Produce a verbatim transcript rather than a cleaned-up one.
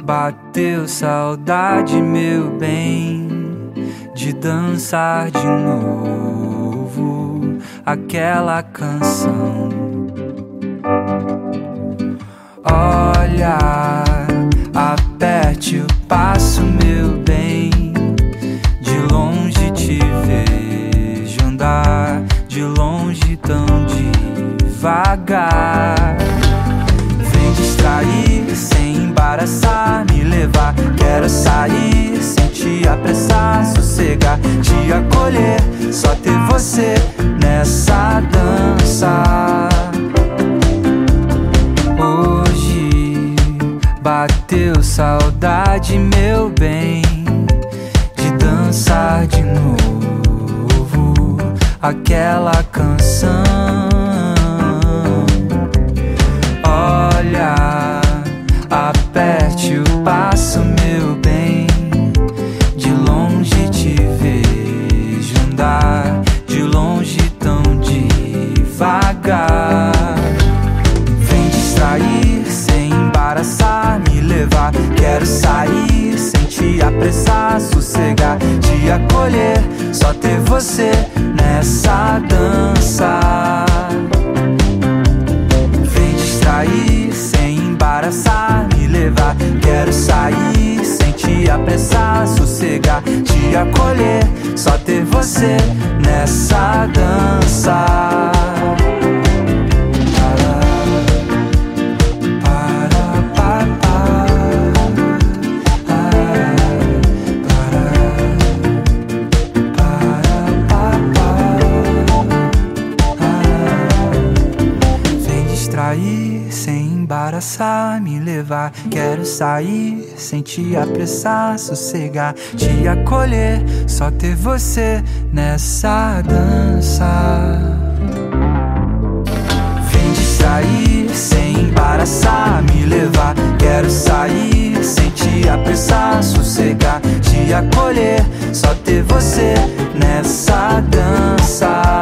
Bateu saudade, meu bem, de dançar de novo aquela canção. Olha, aperte o passo, meu bem, de longe te vejo andar, de longe tão devagar. Vem distrair, sem embaraçar, me levar. Quero sair, sem te apressar, sossegar, te acolher, só ter você nessa dança. Hoje bateu saudade, meu bem, de dançar de novo aquela canção. Olha, aperte o passo, meu bem, de longe te vejo andar, de longe tão devagar. Vem distrair, sem embaraçar, me levar. Quero sair, sem te apressar, sossegar, te acolher, só ter você nessa dança. Vem distrair, sem embaraçar, me levar. Quero sair, sem te apressar, sossegar, te acolher, só ter você nessa dança. Sem embaraçar, me levar. Quero sair, sem te apressar, sossegar, te acolher, só ter você nessa dança. Vem distrair, sem embaraçar, me levar. Quero sair, sem te apressar, sossegar, te acolher, só ter você nessa dança.